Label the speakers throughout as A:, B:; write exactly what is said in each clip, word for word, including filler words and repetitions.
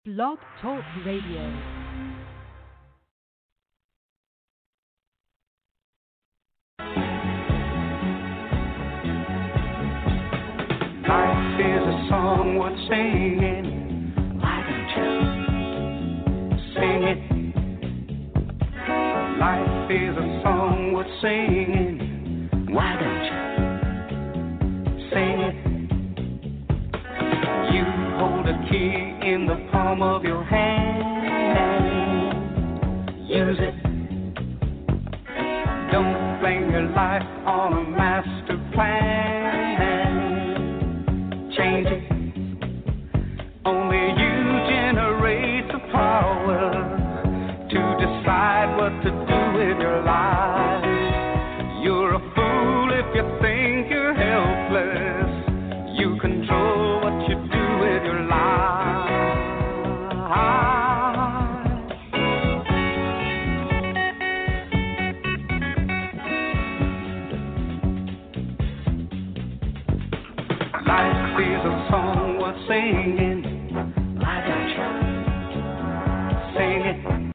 A: Blog Talk Radio.
B: Life is a song worth singing. Why don't you sing it? Life is a song worth singing. Why don't you sing it? You hold a key in the palm of your hand. Use it. Don't blame your life on a master plan. Change it. Only you generate the power to decide what to do with your life. You're a fool if you think you're helpless. You control what you do with your life. Life is a song worth singing. Why don't you sing it?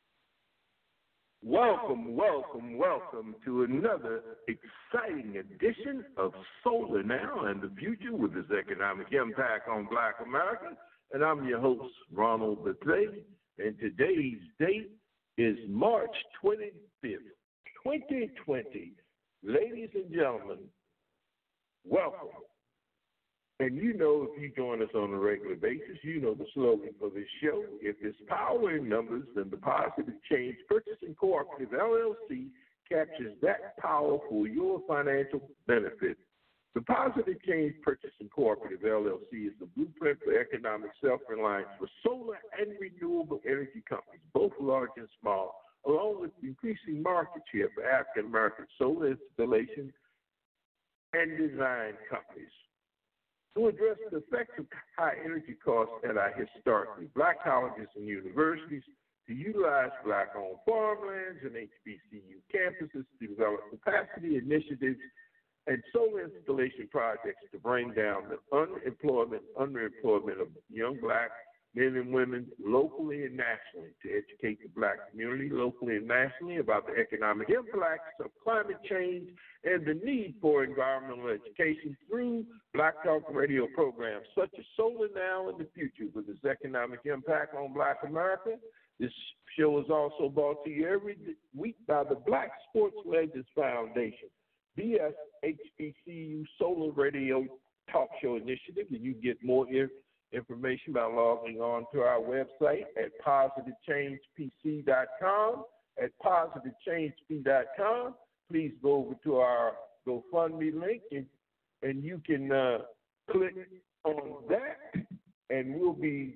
C: Welcome, welcome, welcome to another exciting edition of Solar Now and the Future with its economic impact on Black America. And I'm your host, Ronald Bethea. And today's date is March twenty-fifth, twenty twenty. Ladies and gentlemen, welcome. And you know, if you join us on a regular basis, you know the slogan for this show. If there's power in numbers, then the Positive Change Purchasing Cooperative, L L C, captures that power for your financial benefit. The Positive Change Purchasing Cooperative, L L C, is the blueprint for economic self-reliance for solar and renewable energy companies, both large and small, along with increasing market share for African-American solar installation and design companies. To address the effects of high energy costs at our historically Black colleges and universities, to utilize Black-owned farmlands and H B C U campuses to develop capacity initiatives and solar installation projects to bring down the unemployment, underemployment of young Black men and women locally and nationally, to educate the Black community locally and nationally about the economic impacts of climate change and the need for environmental education through Black Talk Radio programs such as Solar Now and the Future with its economic impact on Black America. This show is also brought to you every week by the Black Sports Legends Foundation, B S H B C U Solar Radio Talk Show Initiative, and you get more information. Information by logging on to our website at positive change p c dot com. At positive change p c dot com, please go over to our GoFundMe link and, and you can uh, click on that, and we'll be.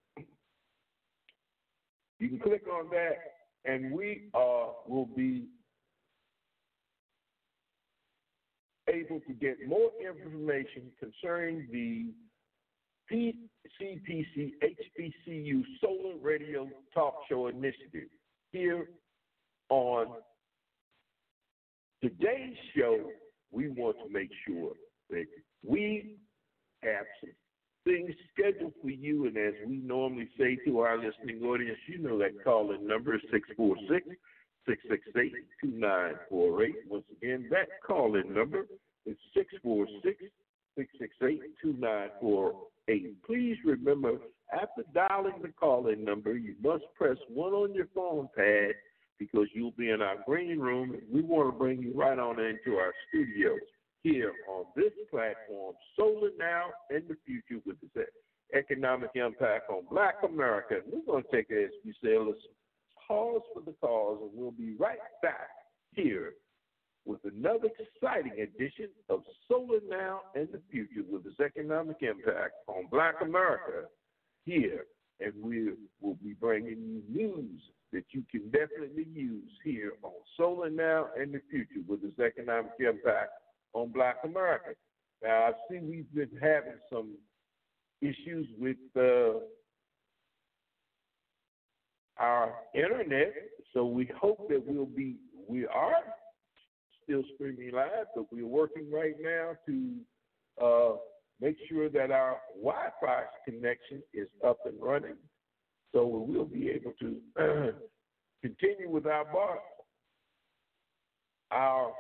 C: You can click on that, and we uh, will be able to get more information concerning the C P C H B C U Solar Radio Talk Show Initiative. Here on today's show, we want to make sure that we have some things scheduled for you, and as we normally say to our listening audience, you know that call-in number is six four six, six six eight, two nine four eight. Once again, that call-in number is six four six, six six eight, two nine four eight. Eight. Please remember, after dialing the call-in number, you must press one on your phone pad because you'll be in our green room. We want to bring you right on into our studios here on this platform, Solar Now and the Future, with this economic impact on Black America. We're going to take, as we say, let's pause for the cause, and we'll be right back here with another exciting edition of Solar Now and the Future with its economic impact on Black America here. And we will be bringing you news that you can definitely use here on Solar Now and the Future with its economic impact on Black America. Now, I see we've been having some issues with uh, our internet, so we hope that we'll be, we are still streaming live, but we're working right now to uh, make sure that our Wi-Fi connection is up and running. So we'll be able to uh, continue with our bar, our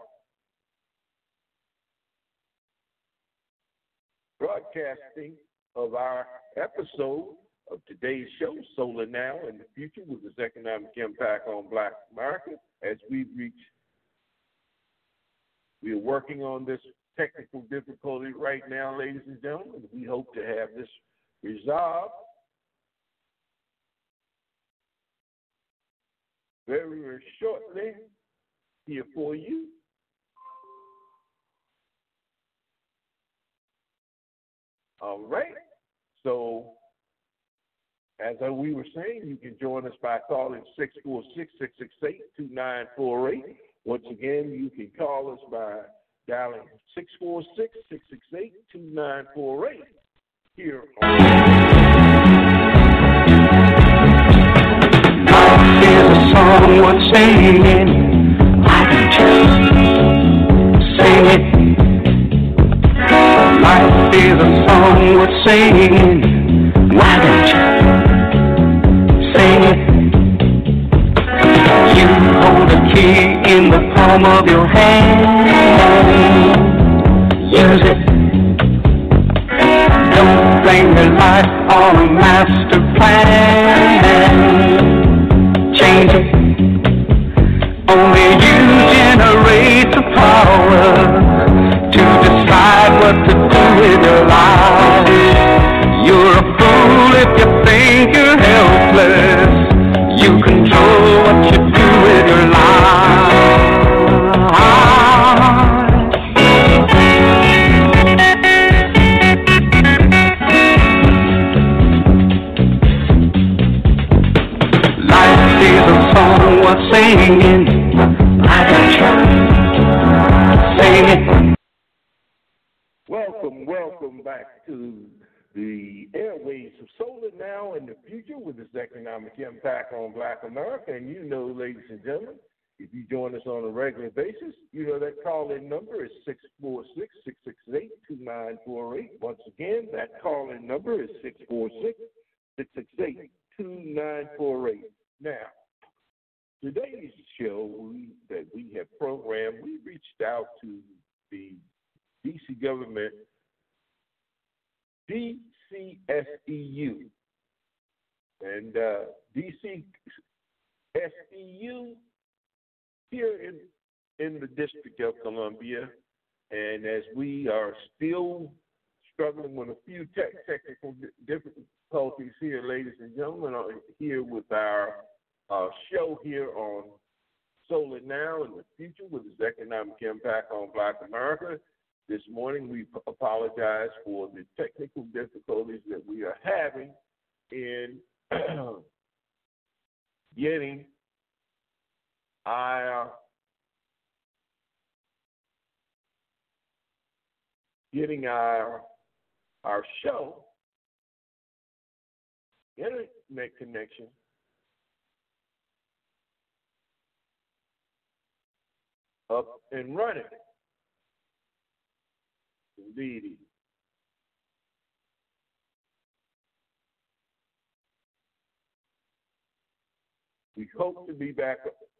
C: broadcasting of our episode of today's show, Solar Now and the Future, with its economic impact on Black America. As we reach, we are working on this technical difficulty right now, ladies and gentlemen. We hope to have this resolved very, very shortly here for you. All right. So, as we were saying, you can join us by calling six four six, six six eight, two nine four eight. Once again, you can call us by dialing six four six, six six eight, two nine four eight here on
B: Life is a song worth singing. Why don't you sing it? Life is a song worth singing. Why don't you sing it? You hold a key in the palm of your hand. Use it. Don't blame your life on a master plan. Change it. Only you generate the power to decide what to do with your life. You're a fool if you think you're helpless. You control what you do with your life. Life is a song worth singing. I got you. Sing it.
C: Welcome, welcome back to the airways of Solar Now and the Future with its economic impact on Black America. And you know, ladies and gentlemen, if you join us on a regular basis, you know that call-in number is six four six, six six eight, two nine four eight. Once again, that call-in number is six four six, six six eight, two nine four eight. Now, today's show we, that we have programmed, we reached out to the D C government, D C S E U, and uh, D C S E U here in, in the District of Columbia, and as we are still struggling with a few tech, technical difficulties here, ladies and gentlemen, uh, here with our uh, show here on Solar Now and the Future with its economic impact on Black America. This morning, we apologize for the technical difficulties that we are having in getting our getting our our show internet connection up and running. Indeed. We hope to be back.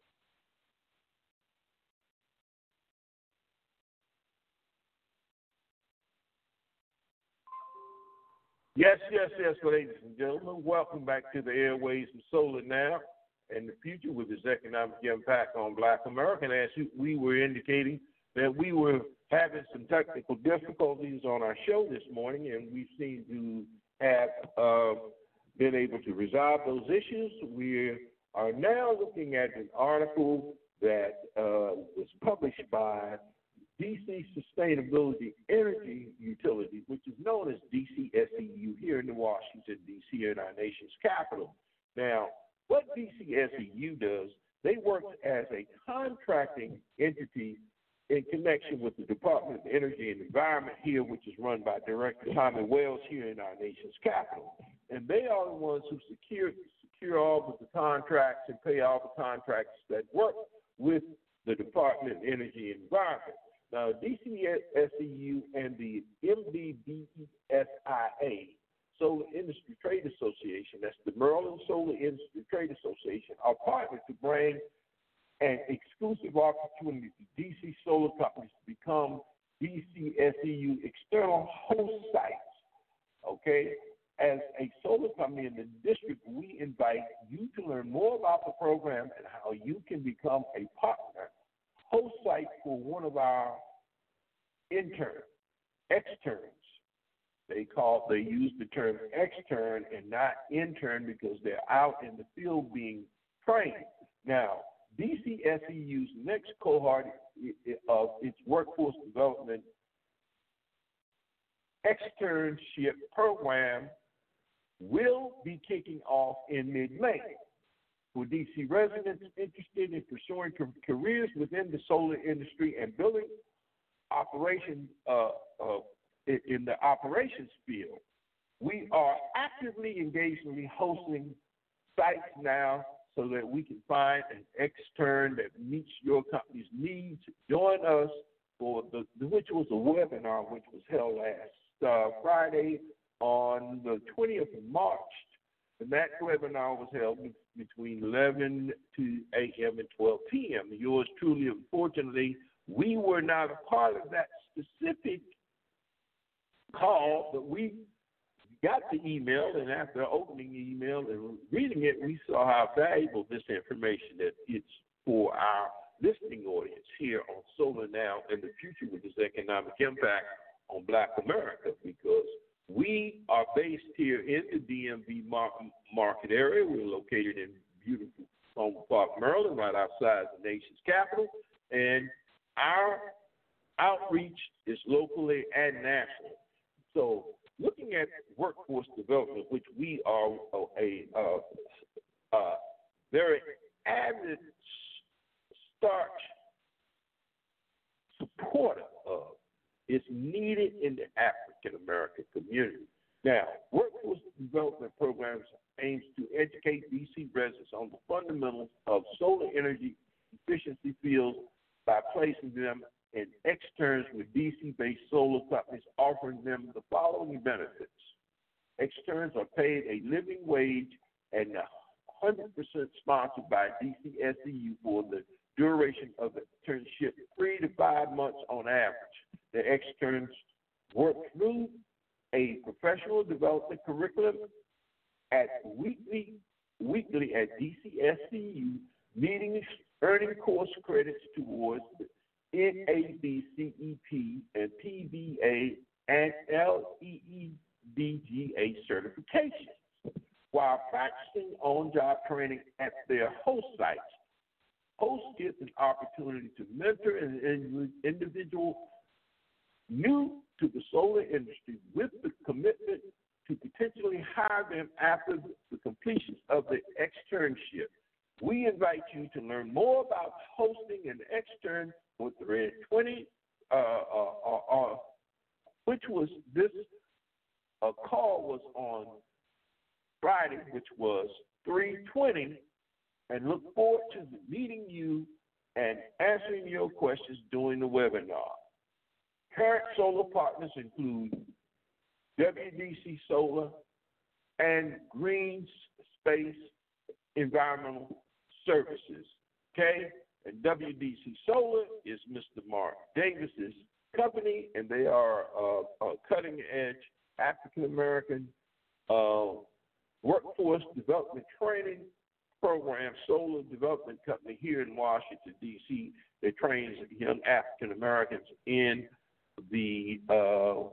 C: Yes, yes, yes, ladies and gentlemen. Welcome back to the airways of Solar Now and the Future with its economic impact on Black America. And as we were indicating that we were having some technical difficulties on our show this morning, and we seem to have uh, been able to resolve those issues. We are now looking at an article that uh, was published by D C Sustainability Energy Utility, which is known as D C S E U here in Washington, D C, in our nation's capital. Now, what D C S E U does, they work as a contracting entity in connection with the Department of Energy and Environment here, which is run by Director Tommy Wells here in our nation's capital. And they are the ones who secure, secure all of the contracts and pay all the contracts that work with the Department of Energy and Environment. Now, D C S E U and the M B B E S I A, Solar Industry Trade Association, that's the Maryland Solar Solar Industry Trade Association are partnered to bring an exclusive opportunity to D C solar companies to become D C S E U external host sites. Okay? As a solar company in the district, we invite you to learn more about the program and how you can become a partner host site for one of our interns, externs. They call they use the term extern and not intern because they're out in the field being trained. Now, D C S E U's next cohort of its workforce development externship program will be kicking off in mid-May. For D C residents interested in pursuing careers within the solar industry and building operations uh, uh, in the operations field, we are actively engaging hosting sites now so that we can find an extern that meets your company's needs. Join us for the, which was a webinar which was held last uh, Friday on the twentieth of March. And that webinar was held between eleven a m and twelve p m Yours truly, unfortunately, we were not a part of that specific call, but we got the email, and after opening the email and reading it, we saw how valuable this information that it's for our listening audience here on Solar Now and the Future with its economic impact on Black America, because we are based here in the D M V market area. We're located in beautiful Palmer Park, Maryland, right outside the nation's capital, and our outreach is locally and nationally. So looking at workforce development, which we are a, a, a very avid starch supporter of, is needed in the African American community. Now, workforce development programs aims to educate D C residents on the fundamentals of solar energy efficiency fields by placing them in externs with D C-based solar companies, offering them the following benefits. Externs are paid a living wage and one hundred percent sponsored by D C S E U for the duration of the internship, three to five months on average. The externs work through a professional development curriculum at weekly, weekly at D C S E U meetings, earning course credits towards the N A B C E P and P B A and L E E D G A certifications, while practicing on-job training at their host sites. Host gets an opportunity to mentor an individual new to the solar industry with the commitment to potentially hire them after the completion of the externship. We invite you to learn more about hosting an extern with the Red twenty, uh, uh, uh, uh, which was this uh, call was on Friday, which was three twenty, and look forward to meeting you and answering your questions during the webinar. Current solar partners include W D C Solar and Green Space Environmental Services, okay? And W D C Solar is Mister Mark Davis's company, and they are uh, a cutting-edge African-American uh, workforce development training program, solar development company here in Washington, D C That trains young African-Americans in the uh,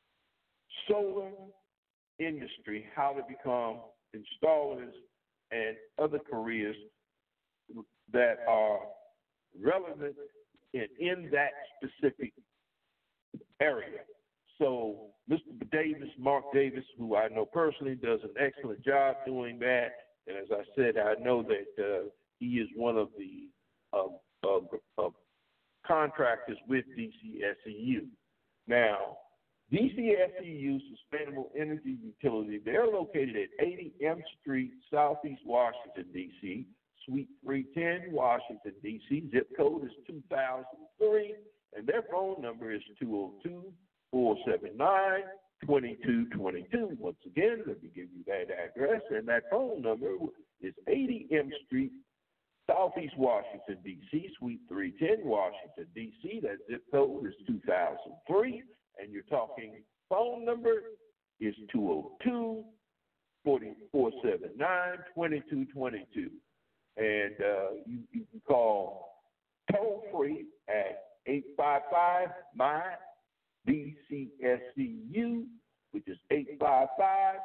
C: solar industry, how to become installers and other careers that are relevant in, in that specific area. So Mister Davis, Mark Davis, who I know personally, does an excellent job doing that. And as I said, I know that uh, he is one of the uh, uh, uh, contractors with D C S E U. Now, D C S E U Sustainable Energy Utility, they're located at eighty M Street, Southeast Washington, D C, Suite three ten, Washington, D C. Zip code is two thousand three, and their phone number is two oh two, four seven nine, two two two two. Once again, let me give you that address, and that phone number is eighty M Street, Southeast Washington, D C, Suite three ten, Washington, D C. That zip code is two thousand three. And you're talking phone number is two oh two, four seven nine, two two two two. And uh, you, you can call toll free at eight five five M Y D C S C U, which is eight five five,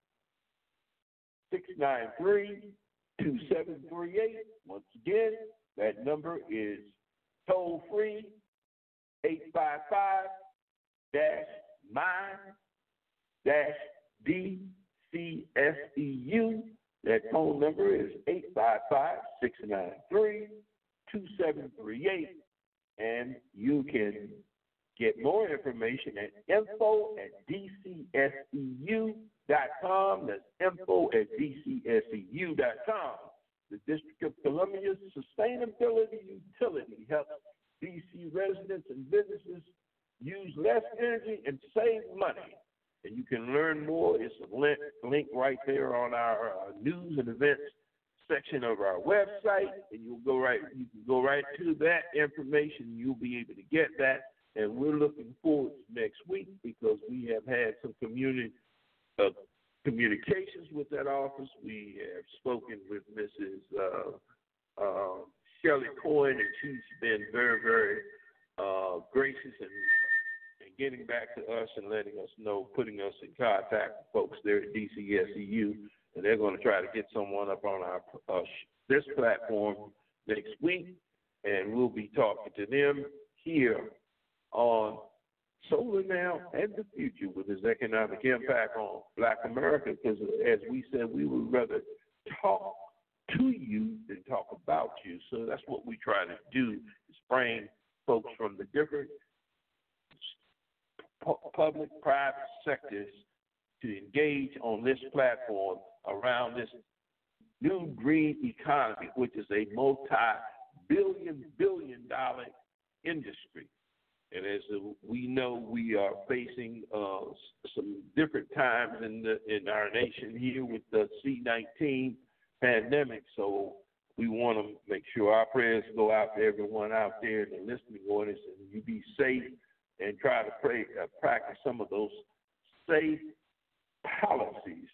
C: six nine three, two seven three eight. Once again, that number is toll free eight five five dash M Y dash D C S E U. That phone number is eight five five, six nine three, two seven three eight. And you can get more information at info at D C S E U dot com. That's info at D C S E U dot com. The District of Columbia's Sustainability Utility helps D C residents and businesses use less energy and save money. And you can learn more. It's a link, link right there on our uh, news and events section of our website, and you'll go right. You can go right to that information. You'll be able to get that. And we're looking forward to next week because we have had some community uh, communications with that office. We have spoken with Missus Uh, uh, Shelley Coyne, and she's been very, very uh, gracious and getting back to us and letting us know, putting us in contact with folks there at D C S E U, and they're going to try to get someone up on our uh, this platform next week, and we'll be talking to them here on Solar Now and the Future with its economic impact on Black America, because as we said, we would rather talk to you than talk about you. So that's what we try to do, is bring folks from the different public, private sectors to engage on this platform around this new green economy, which is a multi-billion, billion dollar industry. And as we know, we are facing uh, some different times in the in our nation here with the C nineteen pandemic. So we want to make sure our prayers go out to everyone out there in the listening audience, and you be safe and try to pray, uh, practice some of those safe policies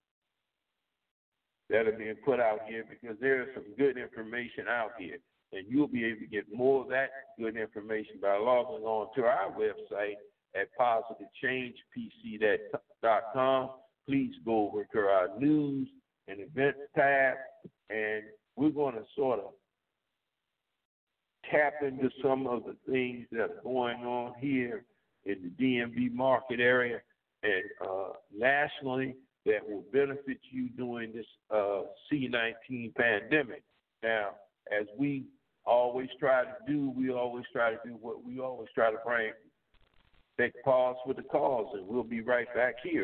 C: that are being put out here, because there is some good information out here. And you'll be able to get more of that good information by logging on to our website at positive change p c dot com. Please go over to our news and events tab, and we're going to sort of tap into some of the things that are going on here in the D M V market area and uh, nationally that will benefit you during this uh, C nineteen pandemic. Now, as we always try to do, we always try to do what we always try to bring. Take pause for the cause, and we'll be right back here.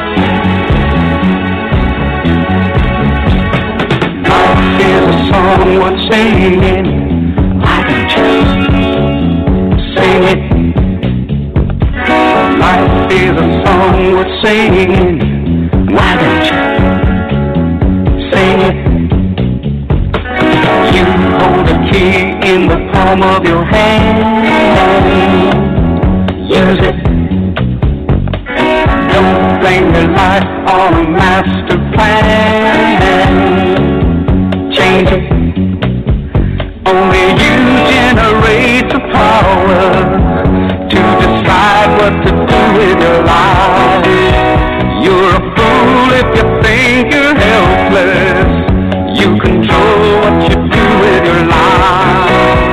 B: Life is a song worth singing. I can just sing it. Life is a song worth singing. Why don't you sing it? You hold the key in the palm of your hand. Use it. Don't blame your life on a master plan. Change it. Only you generate the power to decide what to do with your life. You're a fool if you think you're helpless. You control what you do with your life.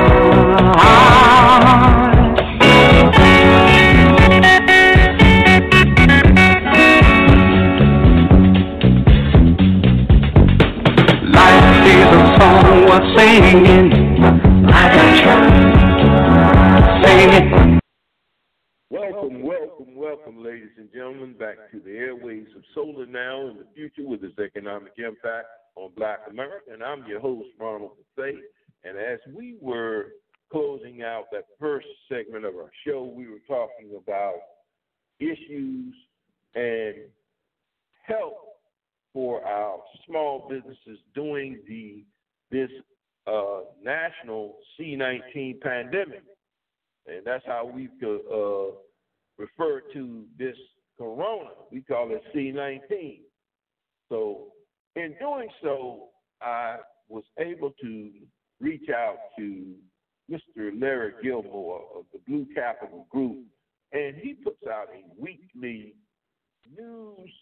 B: Life is a song worth singing. I got you. Sing it.
C: Welcome, welcome, welcome, ladies and gentlemen, back to the airwaves of Solar Now and the Future with its economic impact on Black America. And I'm your host, Ronald Buffet. And as we were closing out that first segment of our show, we were talking about issues and help for our small businesses during the this uh, national C nineteen pandemic, and that's how we could uh, refer to this corona. We call it C nineteen. So in doing so, I was able to reach out to Mister Larry Gilmore of the Blue Capital Group, and he puts out a weekly news,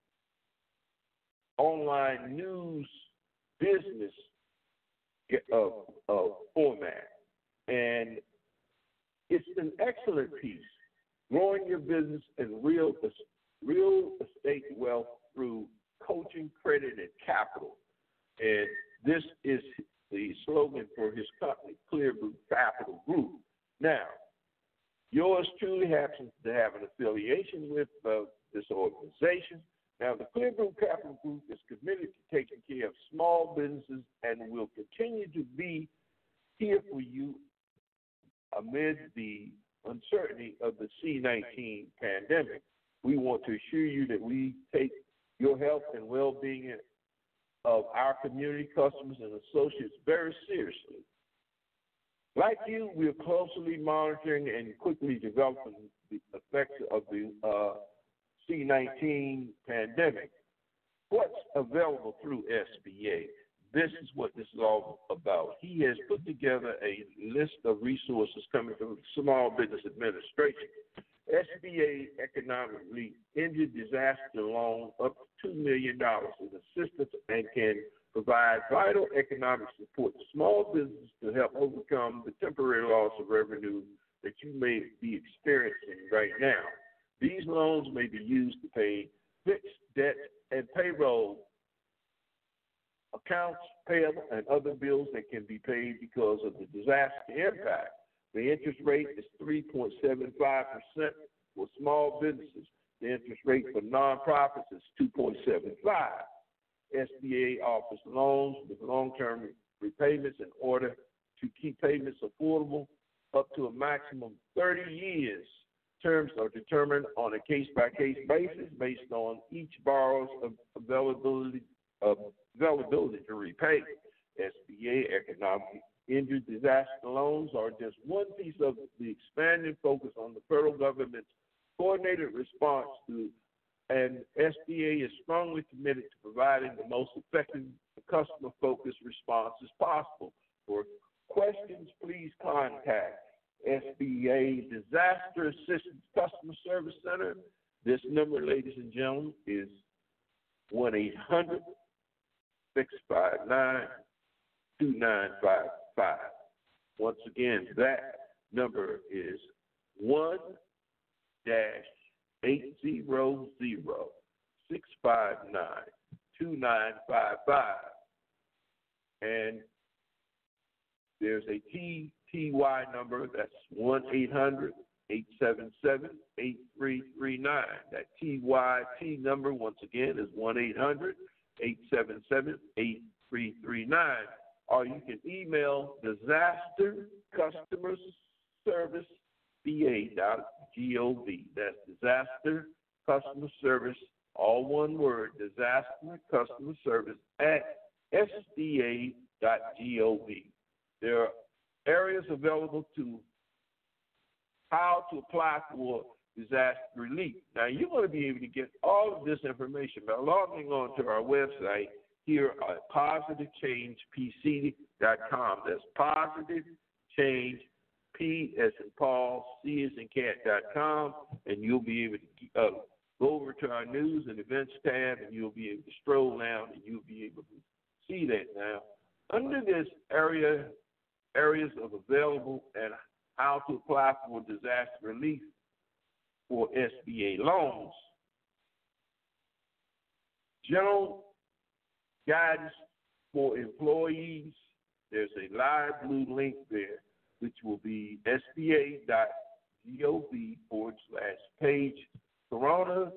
C: online news business uh, uh, format. And it's an excellent piece, growing your business and real, real estate wealth through coaching, credit, and capital. And this is the slogan for his company, Clear Blue Capital Group. Now, yours truly happens to have an affiliation with uh, this organization. Now, the Clear Blue Capital Group is committed to taking care of small businesses and will continue to be here for you amid the uncertainty of the C nineteen pandemic. We want to assure you that we take your health and well-being of our community, customers, and associates very seriously. Like you, we're closely monitoring and quickly developing the effects of the uh, C nineteen pandemic. What's available through S B A? This is what this is all about. He has put together a list of resources coming from the Small Business Administration. S B A economically injured disaster loan up to two million dollars in assistance and can provide vital economic support to small businesses to help overcome the temporary loss of revenue that you may be experiencing right now. These loans may be used to pay fixed debt and payroll accounts payable and other bills that can be paid because of the disaster impact. The interest rate is three point seven five percent for small businesses. The interest rate for nonprofits is two point seven five. S B A offers loans with long-term repayments in order to keep payments affordable up to a maximum of thirty years. Terms are determined on a case-by-case basis based on each borrower's availability, uh, availability to repay. S B A economic injured disaster loans are just one piece of the expanding focus on the federal government's coordinated response to, and S B A is strongly committed to providing the most effective customer-focused responses possible. For questions, please contact S B A Disaster Assistance Customer Service Center. This number, ladies and gentlemen, is one eight hundred, six five nine, two nine five five. Once again, that number is one eight zero zero, six five nine, two nine five five. And there's a T T Y number, that's one eight hundred, eight seven seven, eight three three nine. That T Y T number, once again, is one eight hundred, eight seven seven, eight three three nine. Or you can email disaster customer service B A dot gov. That's disaster customer service, all one word, disaster customer service at S D A dot gov. There are areas available to how to apply for disaster relief. Now, you're going to be able to get all of this information by logging on to our website here at positive change p c dot com. That's positive change, P as in Paul, C as in cat dot com, and you'll be able to uh, go over to our news and events tab, and you'll be able to stroll down, and you'll be able to see that now. Under this area, areas of available and how to apply for disaster relief for S B A loans, general guidance for employees, there's a live blue link there, which will be S B A dot gov forward slash page Corona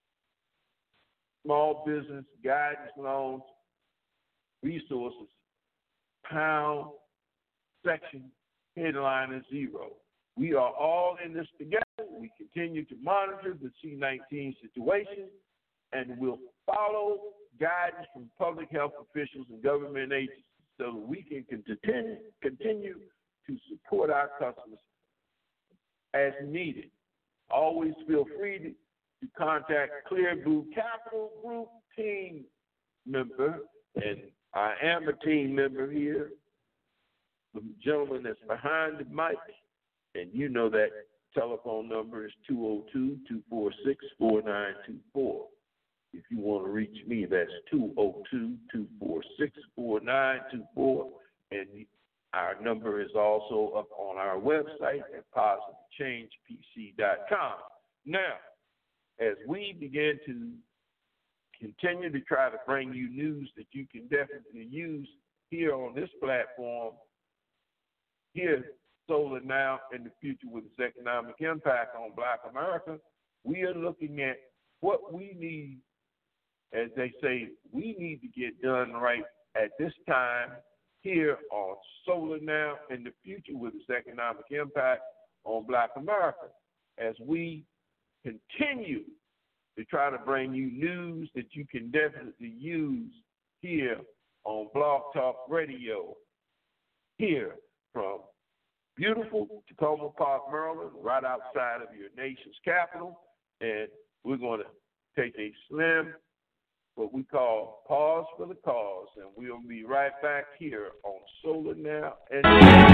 C: Small Business Guidance Loans Resources, pound section headliner zero. We are all in this together. We continue to monitor the C nineteen situation, and we'll follow guidance from public health officials and government agencies so that we can continue, continue to support our customers as needed. Always feel free to, to contact Clear Blue Capital Group team member, and I am a team member here, the gentleman that's behind the mic, and you know that telephone number is two oh two, two four six, four nine two four. If you want to reach me, that's two oh two, two four six, four nine two four. And our number is also up on our website at positive change p c dot com. Now, as we begin to continue to try to bring you news that you can definitely use here on this platform, here, Solar Now in the Future with its economic impact on Black America, we are looking at what we need. As they say, we need to get done right at this time here on Solar Now in the Future with its economic impact on Black America, as we continue to try to bring you news that you can definitely use here on Blog Talk Radio, here from beautiful Tacoma Park, Maryland, right outside of your nation's capital. And we're going to take a slim, what we call pause for the cause, and we'll be right back here on Solar Now. And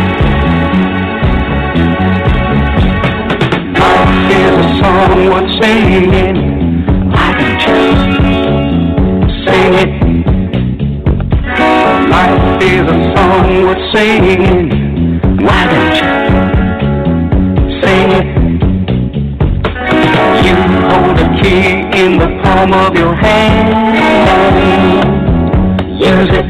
B: life is a song worth singing. Why don't you sing it? Life is a song worth singing. Why don't you sing it? You hold the key in the palm of your hand. Use it.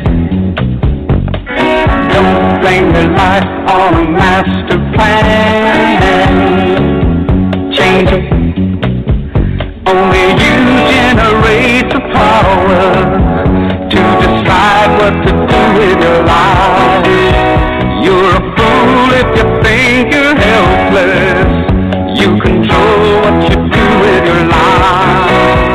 B: Don't blame your life on a master plan. Change it. Only you generate the power to decide what to do with your life. You're a fool if you think you're helpless. You control what you do with your life.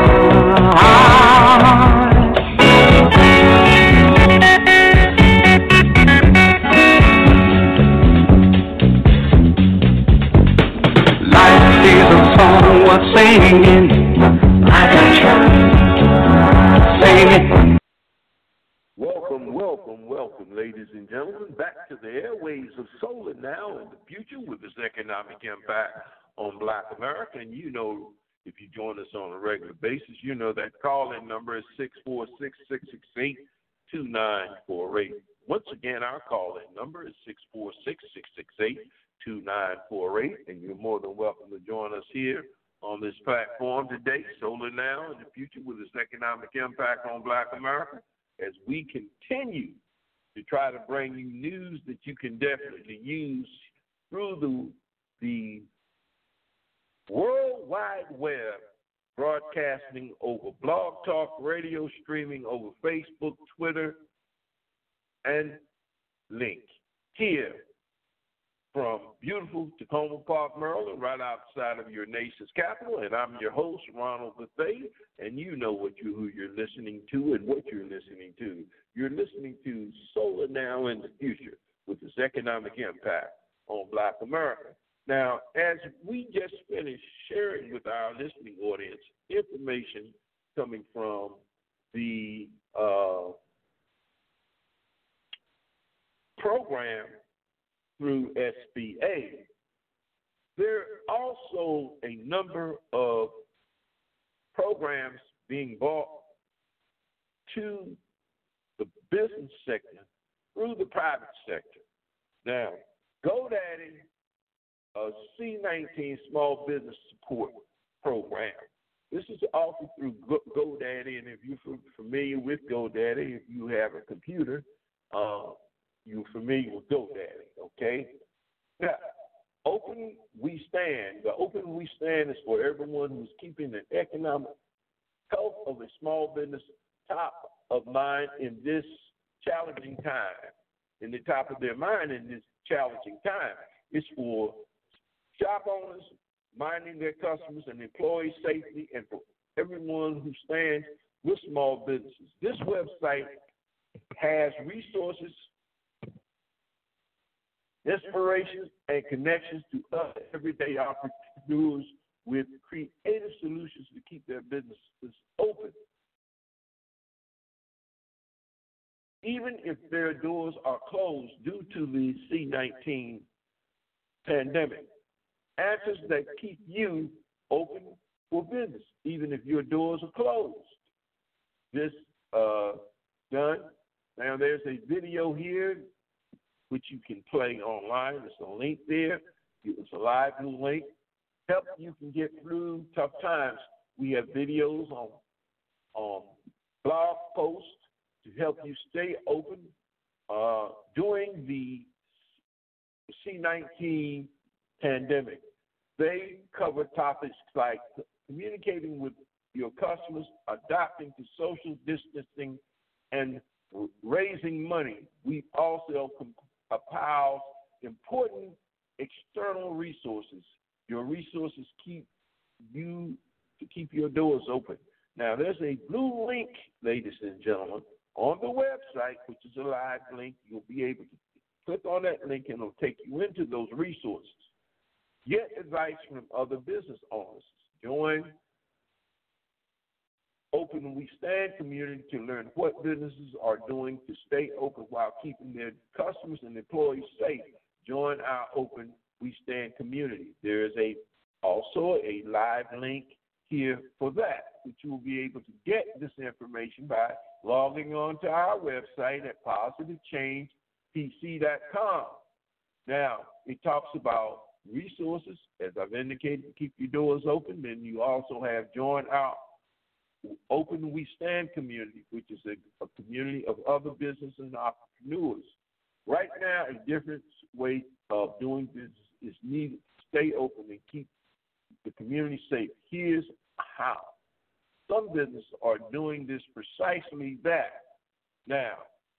B: Life is a song worth singing. I got you. Sing it.
C: welcome, welcome, welcome, ladies and gentlemen, back to the airwaves of Solar Now in the Future with its economic impact on Black America. And you know, if you join us on a regular basis, you know that call-in number is six four six, six six eight, two nine four eight. Once again, our call-in number is six four six, six six eight, two nine four eight, and you're more than welcome to join us here on this platform today, Solar Now in the Future with its economic impact on Black America, as we continue to try to bring you news that you can definitely use through the, the World Wide Web, broadcasting over Blog Talk Radio, streaming over Facebook, Twitter, and Link. Here from beautiful Tacoma Park, Maryland, right outside of your nation's capital, and I'm your host, Ronald Bethea, and you know what you who you're listening to and what you're listening to. You're listening to Solar Now in the Future with its economic impact on Black America. Now, as we just finished sharing with our listening audience information coming from the uh, program through S B A, there are also a number of programs being brought to the business sector through the private sector. Now, GoDaddy, a C nineteen Small Business Support Program. This is offered through Go- GoDaddy, and if you're familiar with GoDaddy, if you have a computer, uh, you're familiar with GoDaddy, okay? Now, Open We Stand. The Open We Stand is for everyone who's keeping the economic health of a small business top of mind in this challenging time, in the top of their mind in this challenging time. It's for shop owners minding their customers and employee safety, and for everyone who stands with small businesses. This website has resources, inspirations, and connections to other everyday entrepreneurs with creative solutions to keep their businesses open, even if their doors are closed due to the C nineteen pandemic. Answers that keep you open for business, even if your doors are closed. This uh, done. Now there's a video here which you can play online. There's a link there. It's a live link. Help you can get through tough times. We have videos on on blog posts to help you stay open uh, during the C nineteen pandemic. They cover topics like communicating with your customers, adapting to social distancing, and raising money. We also compile important external resources. Your resources keep you to keep your doors open. Now, there's a blue link, ladies and gentlemen, on the website, which is a live link. You'll be able to click on that link, and it'll take you into those resources. Get advice from other business owners. Join Open We Stand community to learn what businesses are doing to stay open while keeping their customers and employees safe. Join our Open We Stand community. There is a also a live link here for that, which you will be able to get this information by logging on to our website at positive change p c dot com. Now, it talks about resources, as I've indicated, to keep your doors open. Then you also have join our Open We Stand community, which is a, a community of other business and entrepreneurs. Right now, a different way of doing business is needed to stay open and keep the community safe. Here's how. Some businesses are doing this precisely that. Now,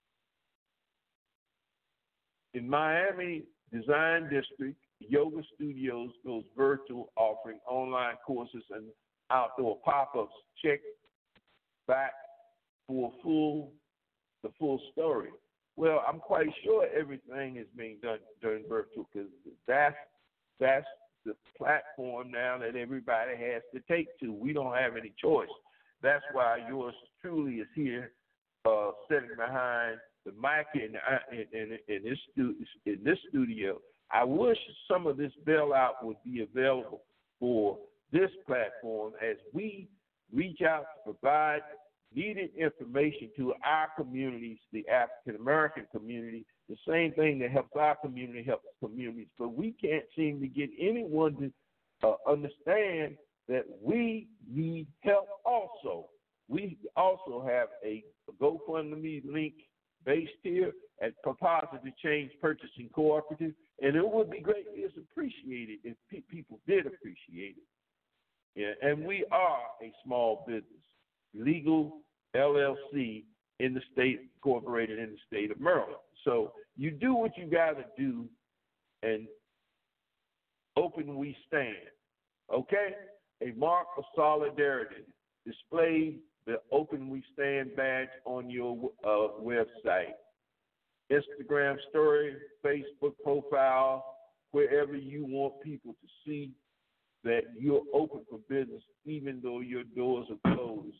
C: in Miami Design District, Yoga Studios goes virtual, offering online courses and outdoor pop-ups. Check back for full the full story. Well, I'm quite sure everything is being done during virtual because that's that's the platform now that everybody has to take to. We don't have any choice. That's why yours truly is here, uh, sitting behind the mic in in, in, in this stu- in this studio. I wish some of this bailout would be available for this platform as we reach out to provide needed information to our communities, the African American community. The same thing that helps our community helps communities, but we can't seem to get anyone to uh, understand that we need help also. We also have a GoFundMe link based here at Positive Change Purchasing Cooperative, and it would be greatly appreciated if pe- people did appreciate it. Yeah, and we are a small business, legal L L C in the state, incorporated in the state of Maryland. So you do what you got to do, and Open We Stand. Okay? A mark of solidarity. Display the Open We Stand badge on your uh, website, Instagram story, Facebook profile, wherever you want people to see that you're open for business, even though your doors are closed.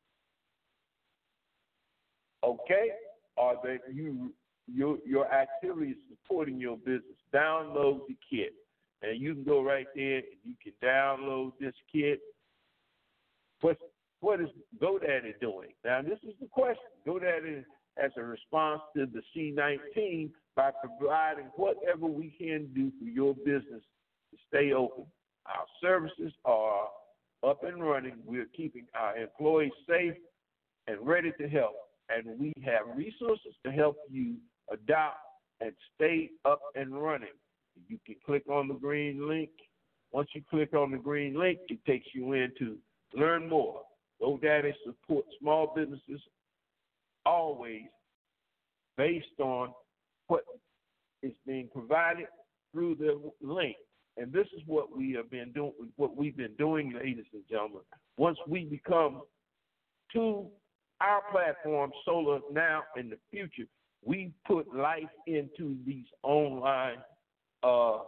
C: Okay? Or that you your your activity is supporting your business. Download the kit. And you can go right there and you can download this kit. What what is GoDaddy doing? Now this is the question. GoDaddy has a response to the C nineteen by providing whatever we can do for your business to stay open. Our services are up and running. We're keeping our employees safe and ready to help. And we have resources to help you adopt and stay up and running. You can click on the green link. Once you click on the green link, it takes you in to learn more. GoDaddy supports small businesses always based on what is being provided through the link. And this is what we have been doing, what we've been doing, ladies and gentlemen. Once we become to our platform, Solar Now in the Future. We put life into these online uh,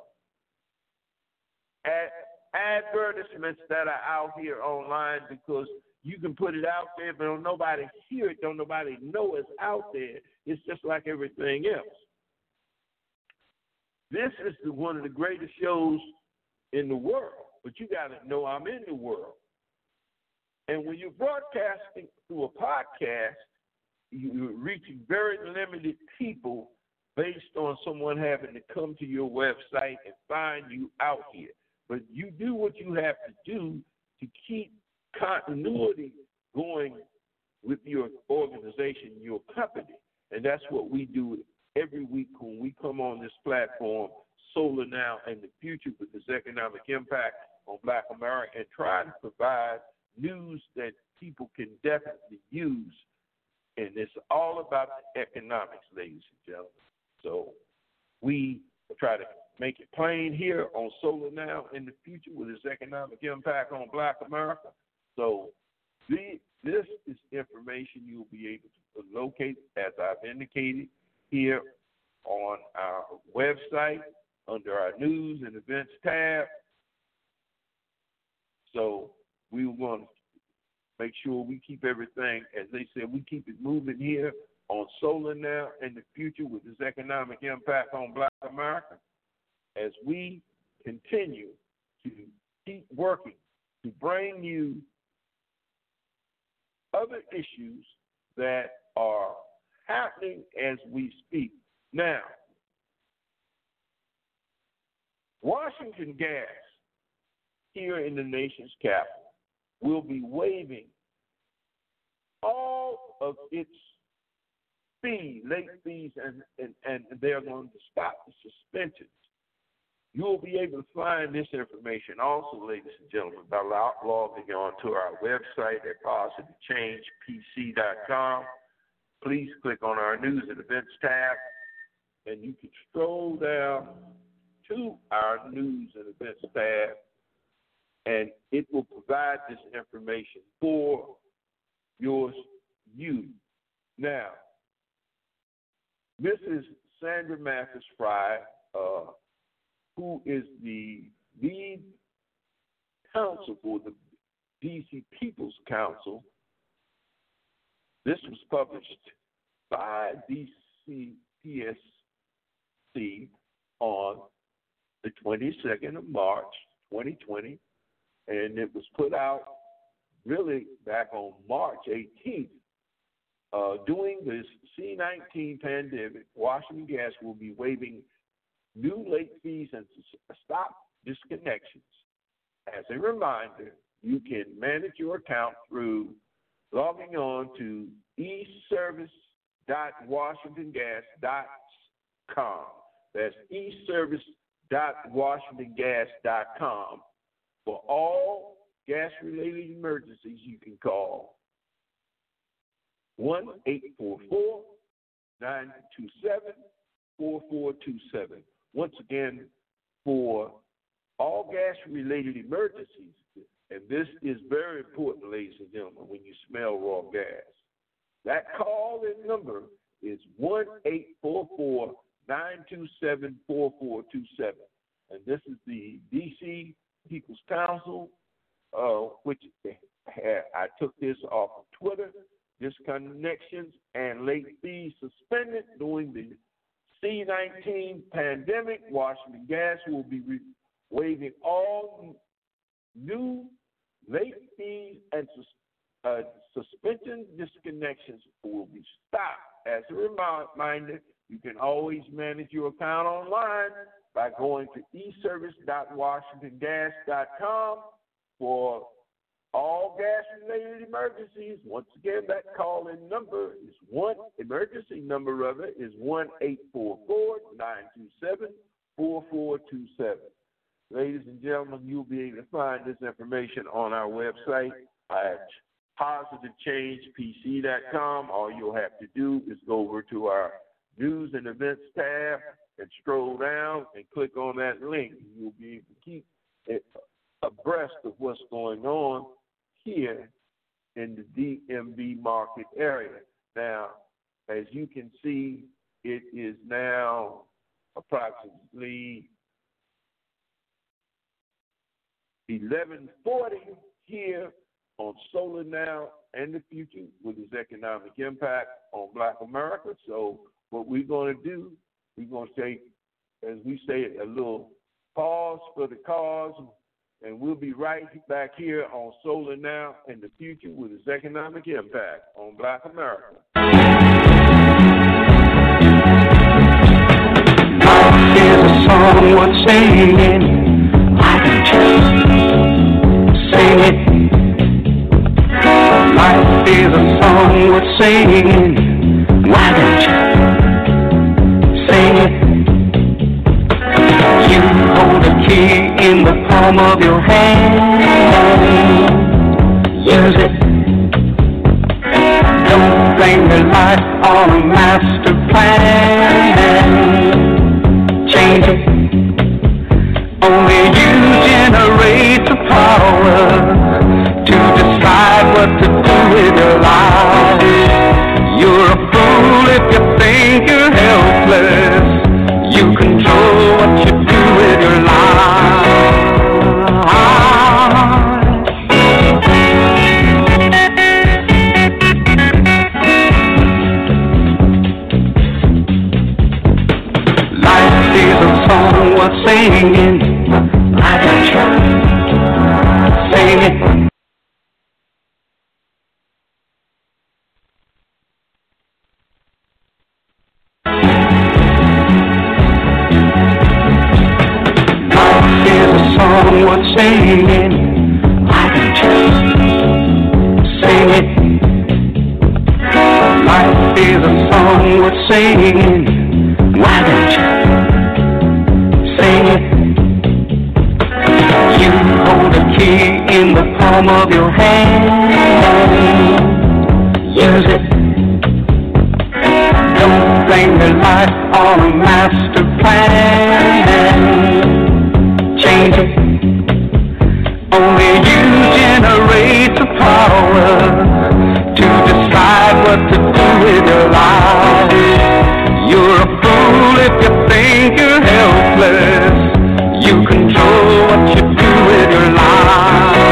C: ad- advertisements that are out here online because you can put it out there, but don't nobody hear it, don't nobody know it's out there. It's just like everything else. This is the, one of the greatest shows in the world, but you got to know I'm in the world. And when you're broadcasting through a podcast, you're reaching very limited people based on someone having to come to your website and find you out here. But you do what you have to do to keep continuity going with your organization, your company. And that's what we do every week when we come on this platform, Solar Now and the Future, with this economic impact on Black America, and try to provide news that people can definitely use. And it's all about the economics, ladies and gentlemen. So we try to make it plain here on Solar Now in the Future with its economic impact on Black America. So the, this is information you'll be able to locate, as I've indicated, here on our website under our News and Events tab. So we want to make sure we keep everything, as they said, we keep it moving here on Solar Now in the Future with this economic impact on Black America, as we continue to keep working to bring you other issues that are happening as we speak. Now, Washington Gas here in the nation's capital will be waiving all of its fees, late fees, and, and, and they're going to stop the suspensions. You'll be able to find this information also, ladies and gentlemen, by logging on to our website at positive change p c dot com. Please click on our News and Events tab, and you can stroll down to our News and Events tab, and it will provide this information for yours, you. Now, Missus Sandra Mathis Fry, uh, who is the lead counsel for the D C People's Council. This was published by D C P S C on the twenty-second of March, twenty twenty, and it was put out really back on March eighteenth. Uh, during this C nineteen pandemic, Washington Gas will be waiving new late fees and stop disconnections. As a reminder, you can manage your account through logging on to e service dot washington gas dot com. That's e service dot washington gas dot com. For all gas-related emergencies, you can call one eight four four, nine two seven, four four two seven. Once again, for all gas-related emergencies, and this is very important, ladies and gentlemen, when you smell raw gas, that call-in number is one eight four four, nine two seven, four four two seven. And this is the D C People's Council, uh, which had, I took this off of Twitter, disconnections and late fees suspended during the C nineteen pandemic. Washington Gas will be re- waiving all new late fees and sus- uh, suspension disconnections will be stopped. As a reminder, you can always manage your account online by going to e service dot washington gas dot com for all gas-related emergencies. Once again, that call-in number is one, emergency number of it is one eight four four, nine two seven, four four two seven. Ladies and gentlemen, you'll be able to find this information on our website at positive change p c dot com. All you'll have to do is go over to our News and Events tab and scroll down and click on that link. You'll be able to keep it abreast of what's going on here in the D M V market area. Now, as you can see, it is now approximately eleven forty here on Solar Now and the Future with its economic impact on Black America. So what we're going to do, we're going to take, as we say, a little pause for the cause, and we'll be right back here on Solar Now and the Future with its economic impact on Black America.
B: Life is a song worth singing. Why don't you sing it? Life is a song worth singing. Why don't you sing it? You hold the key in the palm of your hand. Use it. Don't blame your life on a master plan. Change it. Only you generate the power to decide what to do with your life. You're a fool if you think you're helpless. You control what you do with your life. Life is a song worth singing. I got you. Sing it. Worth singing, why don't you sing it? Life is a song worth singing, why don't you sing it? You hold the key in the palm of your hand. Use it. Don't blame your life on a master plan. Change it. Only you generate the power to decide what to do with your life. You're a fool if you think you're helpless. You control what you do with your life.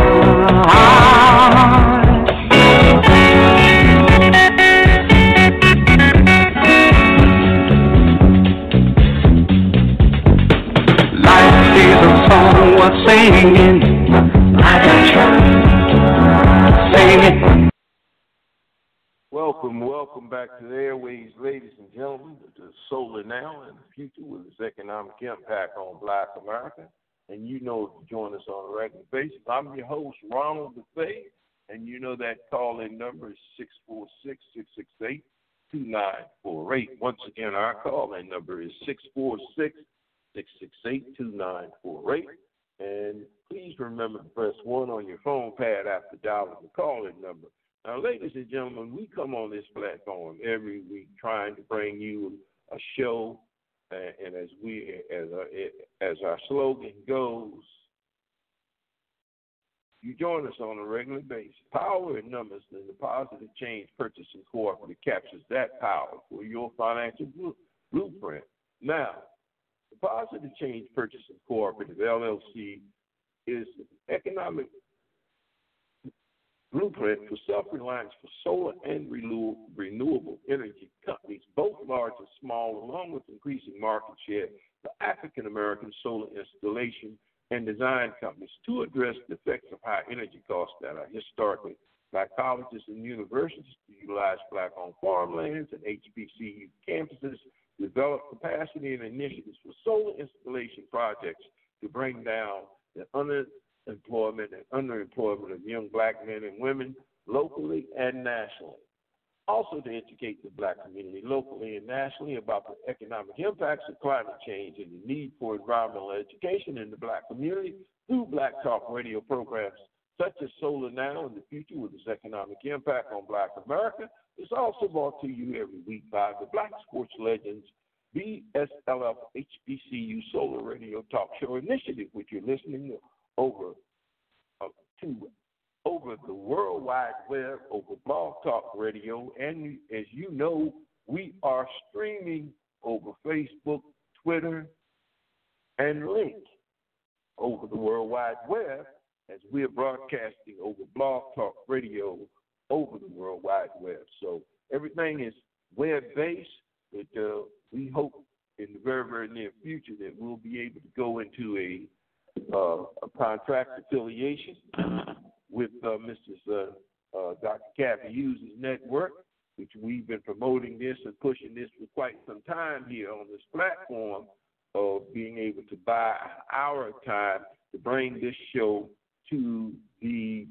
B: Life is a song worth singing.
C: Welcome, welcome back to the airways, ladies and gentlemen, to Solar Now and the Future with its economic impact on Black America. And you know to join us on a regular basis. I'm your host, Ronald DeFay, and you know that call-in number is six four six, six six eight, two nine four eight. Once again, our call-in number is six four six, six six eight, two nine four eight. And please remember to press one on your phone pad after dialing the call-in number. Now, ladies and gentlemen, we come on this platform every week trying to bring you a show, uh, and as we, as our, as our slogan goes, you join us on a regular basis. Power in numbers, and the Positive Change Purchasing Cooperative captures that power for your financial blueprint. Now, the Positive Change Purchasing Cooperative, L L C, is an economic blueprint for self-reliance for solar and renewable energy companies, both large and small, along with increasing market share for African-American solar installation and design companies to address the effects of high energy costs that are historically by colleges and universities to utilize black-owned farmlands and H B C U campuses, develop capacity and initiatives for solar installation projects to bring down the unemployment and underemployment of young black men and women locally and nationally. Also to educate the black community locally and nationally about the economic impacts of climate change and the need for environmental education in the black community through Black Talk radio programs such as Solar Now and the Future with its economic impact on Black America. It's also brought to you every week by the Black Sports Legends B S L F H B C U Solar Radio Talk Show Initiative, which you're listening to over uh, to over the world World Wide Web over Blog Talk Radio. And as you know, we are streaming over Facebook, Twitter, and Link over the World Wide Web as we are broadcasting over Blog Talk Radio over the World Wide Web. So everything is web-based, but uh, we hope in the very, very near future that we'll be able to go into a, uh, a contract affiliation with uh, Missus Uh, uh, Doctor Kathy Hughes' network, which we've been promoting this and pushing this for quite some time here on this platform of being able to buy our time to bring this show to the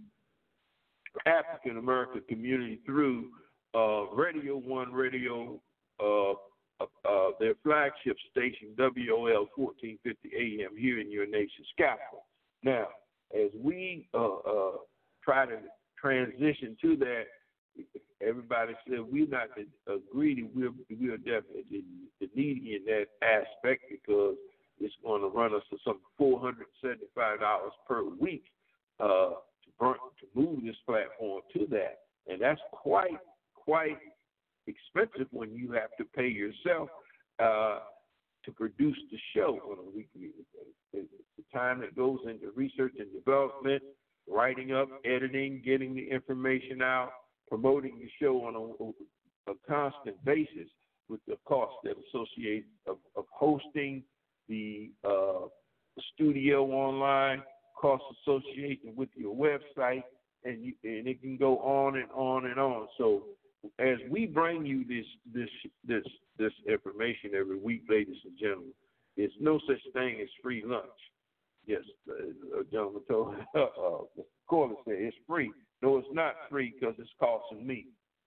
C: African American community through uh, Radio One Radio, uh, uh, uh, their flagship station, W O L fourteen fifty A M here in your nation's capital. Now, as we uh, uh, try to transition to that, everybody said we're not uh, greedy. We're, we're definitely needy in that aspect because it's going to run us to some four hundred seventy-five dollars per week uh, to, burn, to move this platform to that. And that's quite, quite expensive when you have to pay yourself uh, to produce the show on a weekly basis. The time that goes into research and development, writing up, editing, getting the information out, promoting the show on a, a constant basis with the cost that associates of, of hosting the uh, studio online, costs associated with your website, and you, and it can go on and on and on. So as we bring you this this this this information every week, ladies and gentlemen, there's no such thing as free lunch. Yes, a gentleman told uh, uh, Mister Corley said it's free. No, it's not free because it's costing me.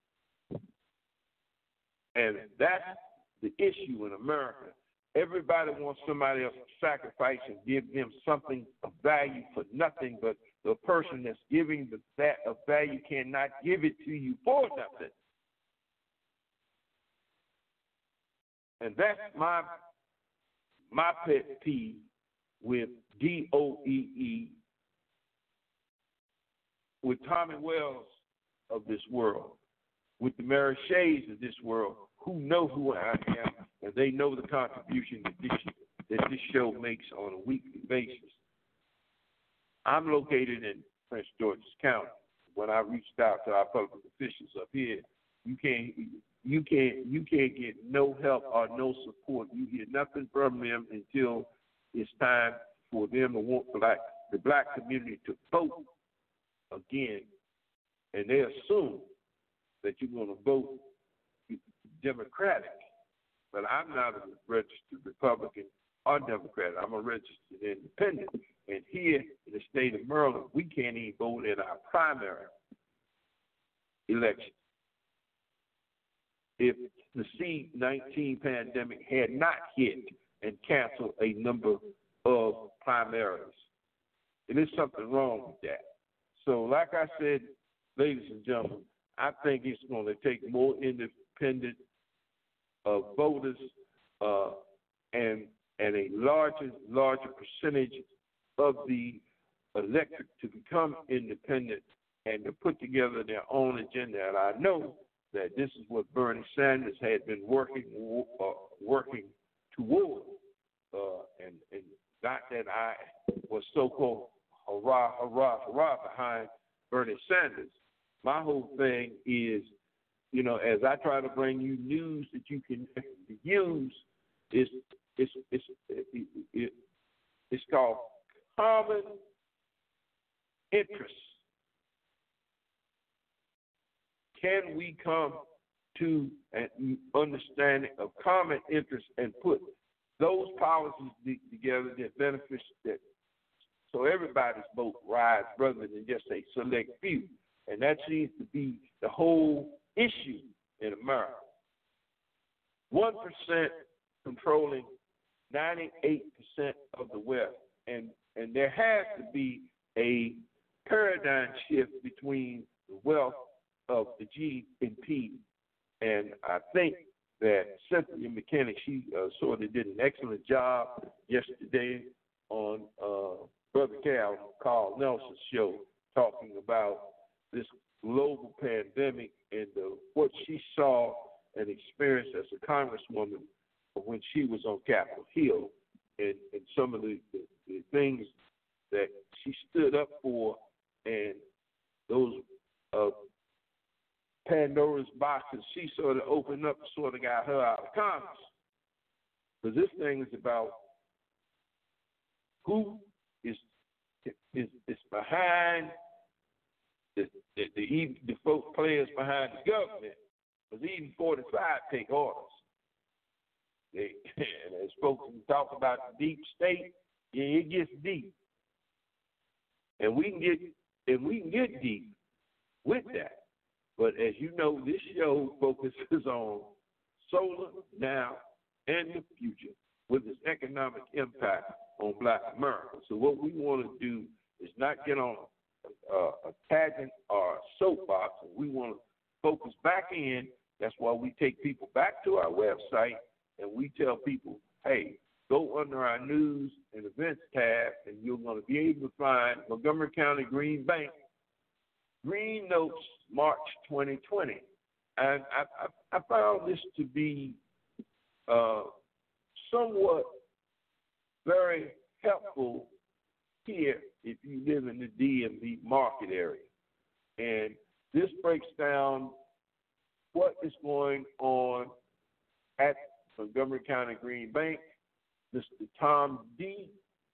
C: And that's the issue in America. Everybody wants somebody else to sacrifice and give them something of value for nothing, but the person that's giving the, that of value cannot give it to you for nothing. And that's my my pet peeve with D O E E, with Tommy Wells of this world, with the Mary Shays of this world, who know who I am, and they know the contribution that this, that this show makes on a weekly basis. I'm located in Prince George's County. When I reached out to our public officials up here, you can't you can't you can't get no help or no support. You hear nothing from them until it's time for them to want black, the black community to vote again, and they assume that you're going to vote Democratic. But I'm not a registered Republican or Democrat. I'm a registered independent. And here in the state of Maryland, we can't even vote in our primary election. If the C nineteen pandemic had not hit and canceled a number of primaries, and there's something wrong with that. So like I said, ladies and gentlemen, I think it's going to take more independent uh, voters uh, and and a larger larger percentage of the electorate to become independent and to put together their own agenda. And I know that this is what Bernie Sanders had been working uh, working toward, uh, and, and not that I was so-called hurrah, hurrah, hurrah behind Bernie Sanders. My whole thing is, you know, as I try to bring you news that you can use, it's, it's, it's, it, it, it's called common interest. Can we come to an understanding of common interest and put those policies together that benefits that so everybody's vote rides rather than just a select few? And that seems to be the whole issue in America. One percent controlling ninety-eight percent of the wealth, and and there has to be a paradigm shift between the wealth of the G and P, and I think that Cynthia McKinney, she uh, sort of did an excellent job yesterday on uh, Brother Cal, Carl Nelson's show, talking about this global pandemic and the, what she saw and experienced as a congresswoman when she was on Capitol Hill, and, and some of the, the, the things that she stood up for, and those uh, Pandora's boxes she sort of opened up, sort of got her out of Congress. Because this thing is about who is is, is behind the the, the the folk players behind the government. Because even forty-five take orders. They, and as folks talk about the deep state, yeah, it gets deep, and we can get and we can get deep with that. But as you know, this show focuses on solar now and the future with its economic impact on Black America. So what we want to do is not get on a, a pageant or a soapbox. We want to focus back in. That's why we take people back to our website and we tell people, hey, go under our news and events tab and you're going to be able to find Montgomery County Green Bank Green Notes March twenty twenty. And I, I, I found this to be uh, somewhat very helpful here if you live in the D M V market area. And this breaks down what is going on at Montgomery County Green Bank. Mister Tom D.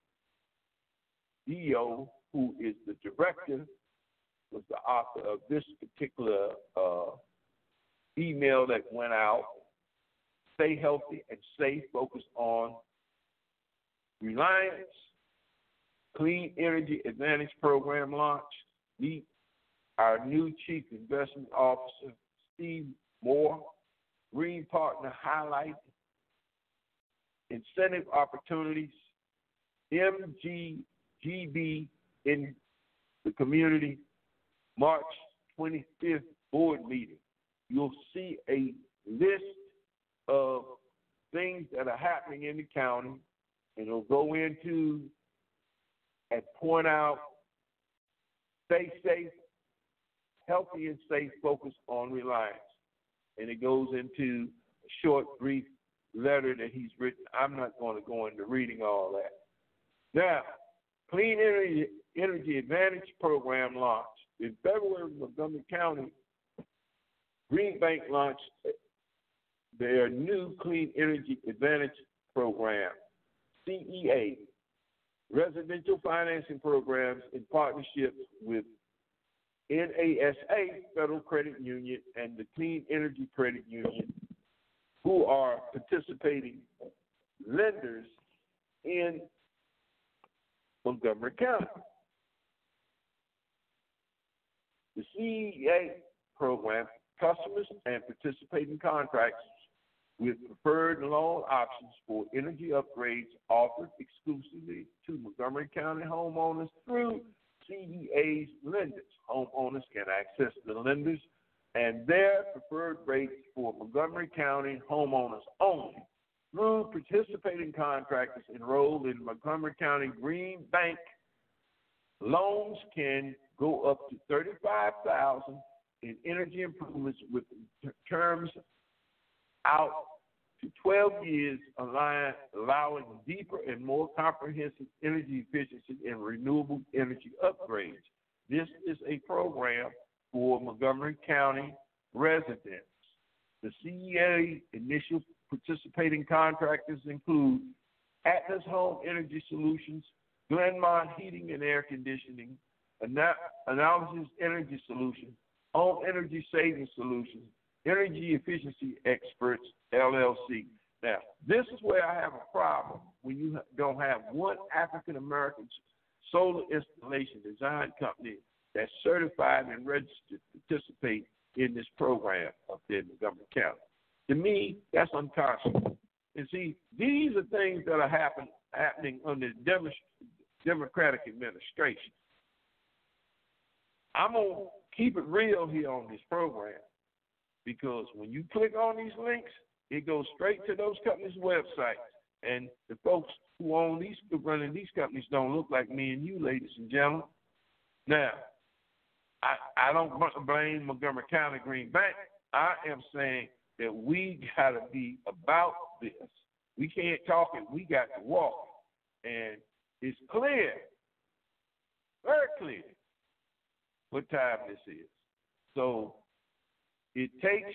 C: Dio, who is the director, was the author of this particular uh, email that went out. Stay healthy and safe, focused on Reliance, Clean Energy Advantage Program launch. Meet our new Chief Investment Officer, Steve Moore. Green Partner highlight incentive opportunities, M G G B in the community, March twenty-fifth board meeting. You'll see a list of things that are happening in the county, and it'll go into and point out stay safe, healthy and safe, focus on Reliance. And it goes into a short, brief letter that he's written. I'm not going to go into reading all that. Now, Clean Energy, Energy Advantage Program launched. In February, Montgomery County Green Bank launched their new Clean Energy Advantage Program, C E A, residential financing programs in partnership with N A S A, Federal Credit Union, and the Clean Energy Credit Union, who are participating lenders in Montgomery County. The C E A program, customers and participating contracts with preferred loan options for energy upgrades offered exclusively to Montgomery County homeowners through C E A's lenders. Homeowners can access the lenders and their preferred rates for Montgomery County homeowners only through participating contractors enrolled in Montgomery County Green Bank. Loans can go up to thirty-five thousand dollars in energy improvements with terms out to twelve years, allowing deeper and more comprehensive energy efficiency and renewable energy upgrades. This is a program for Montgomery County residents. The C E A initial participating contractors include Atlas Home Energy Solutions, Glenmont Heating and Air Conditioning, Ana- Analysis Energy Solutions, Home Energy Savings Solutions, Energy Efficiency Experts, L L C. Now, this is where I have a problem when you don't have one African-American solar installation design company that's certified and registered to participate in this program up there in Montgomery County. To me, that's unconscionable. And see, these are things that are happen, happening under the Democratic administration. I'm going to keep it real here on this program, because when you click on these links, it goes straight to those companies' websites. And the folks who own these, running these companies don't look like me and you, ladies and gentlemen. Now, I, I don't blame Montgomery County Green Bank. I am saying that we got to be about this. We can't talk it. We got to walk. And it's clear, very clear, what time this is. So it takes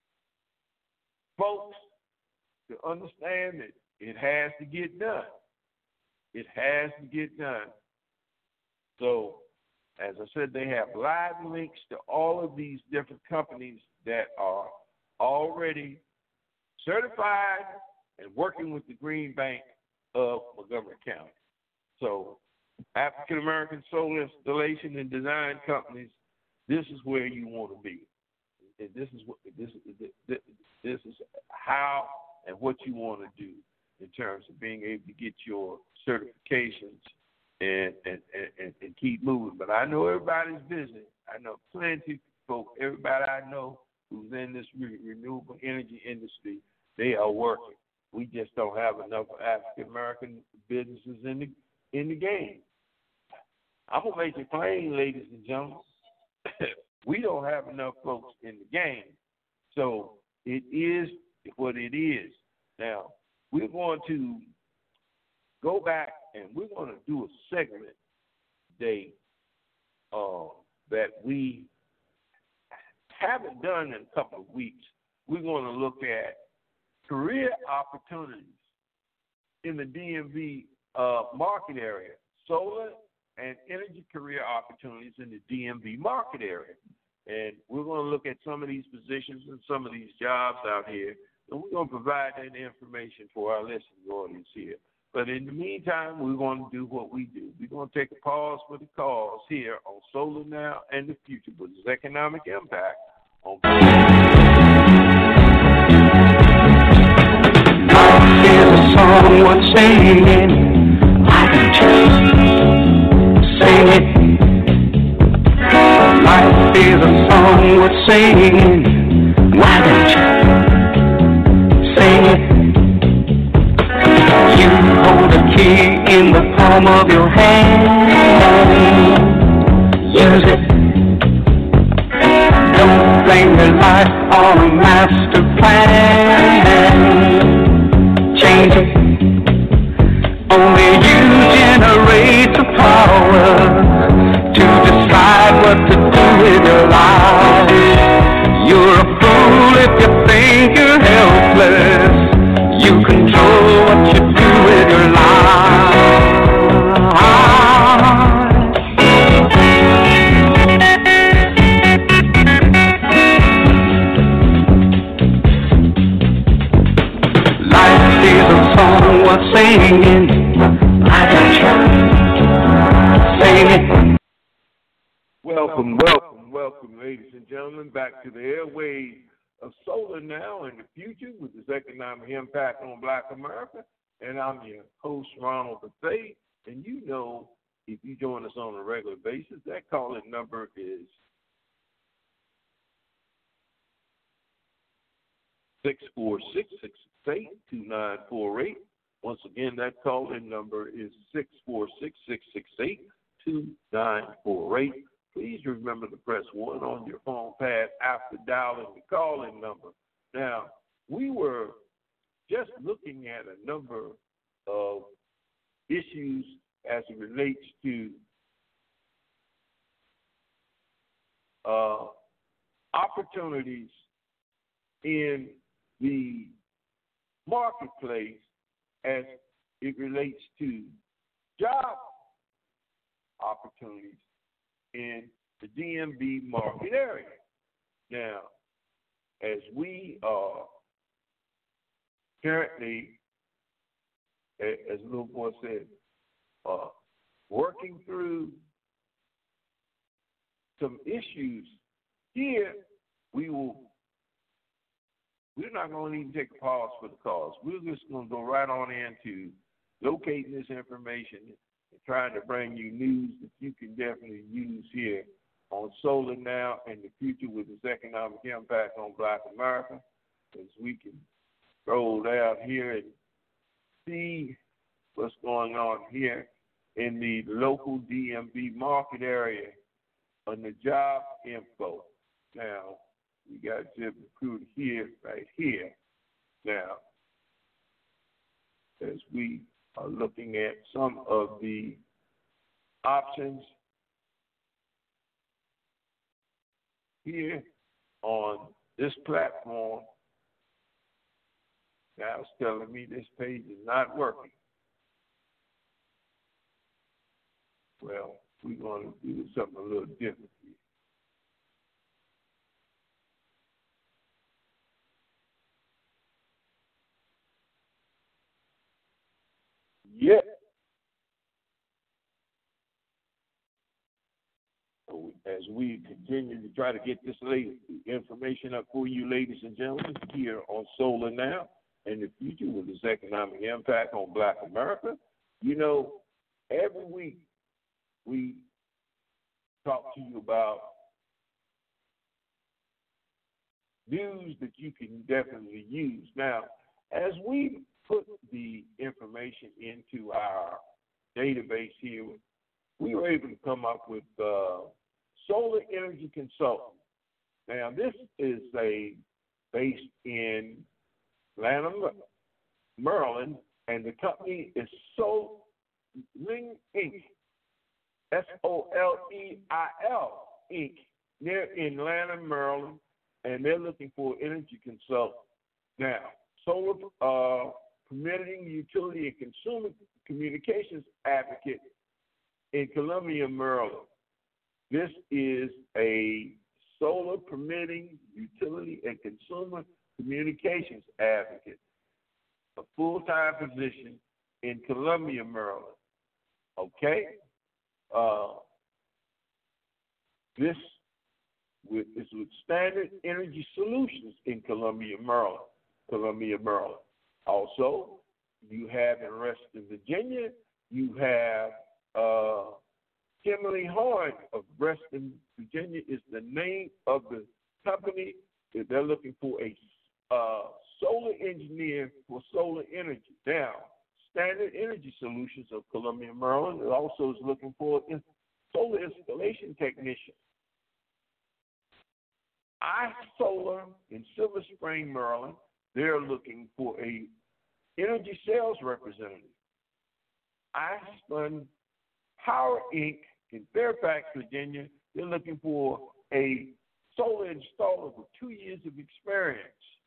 C: folks to understand that it has to get done. It has to get done. So, as I said, they have live links to all of these different companies that are already certified and working with the Green Bank of Montgomery County. So, African American solar installation and design companies, this is where you want to be. And this is what this is. This is how and what you want to do in terms of being able to get your certifications and and, and, and keep moving. But I know everybody's busy. I know plenty of folks, everybody I know who's in this re- renewable energy industry, they are working. We just don't have enough African American businesses in the in the game. I'm gonna make it plain, ladies and gentlemen. We don't have enough folks in the game. So it is what it is. Now, we're going to go back and we're going to do a segment today uh, that we haven't done in a couple of weeks. We're going to look at career opportunities in the D M V uh, market area, solar and energy career opportunities in the D M V market area. And we're going to look at some of these positions and some of these jobs out here, and we're going to provide that information for our listening audience here. But in the meantime, we're going to do what we do. We're going to take a pause for the calls here on Solar Now and the Future with its economic impact on.
B: Here's a song worth singing. I can just sing it. Life is a song worth singing. Why don't you sing it? You hold the key in the palm of your hand. Use it. Don't blame your life on a master plan. Change it. Only you generate the power to decide what to do with your life. You're a fool if you think you're helpless. You control what you do with your life. Life is a song worth singing. I got you. Sing it.
C: Welcome, welcome, welcome, ladies and gentlemen, back to the airwaves of Solar Now and the Future with its economic impact on Black America. And I'm your host, Ronald Bethea. And you know, if you join us on a regular basis, that calling number is six four six, six six eight, two nine four eight. Once again, that call-in number is six four six, six six eight, two nine four eight. Please remember to press one on your phone pad after dialing the call-in number. Now, we were just looking at a number of issues as it relates to uh, opportunities in the marketplace as it relates to job opportunities in the D M V market area. Now, as we are currently, as Little Boy said, uh, working through some issues here, we will, we're not going to even take a pause for the calls. We're just going to go right on into locating this information and trying to bring you news that you can definitely use here on Solar Now and the Future with its economic impact on Black America, as we can roll down here and see what's going on here in the local D M V market area on the job info. Now, we got ZipRecruiter here, right here. Now, as we are looking at some of the options here on this platform, now it's telling me this page is not working. Well, we're going to do something a little different here. Yet, so as we continue to try to get this late information up for you, ladies and gentlemen, here on Solar Now and the Future with its economic impact on Black America, you know, every week we talk to you about news that you can definitely use. Now, as we put the information into our database here, we were able to come up with uh, Solar Energy Consultant. Now, this is a based in Atlanta, Maryland, and the company is Soleil Incorporated. S O L E I L Incorporated. They're in Atlanta, Maryland, and they're looking for energy consultant. Now, solar uh, permitting utility and consumer communications advocate in Columbia, Maryland. This is a solar permitting utility and consumer communications advocate, a full-time position in Columbia, Maryland. Okay? Uh, this with, is with Standard Energy Solutions in Columbia, Maryland. Columbia, Maryland. Also, you have in Reston, Virginia, you have uh, Kimberly Horn of Reston, Virginia is the name of the company that they're looking for a uh, solar engineer for solar energy. Now, Standard Energy Solutions of Columbia, Maryland also is looking for a solar installation technician. iSolar in Silver Spring, Maryland, they're looking for a energy sales representative. iSpun Power Incorporated in Fairfax, Virginia, they're looking for a solar installer with two years of experience.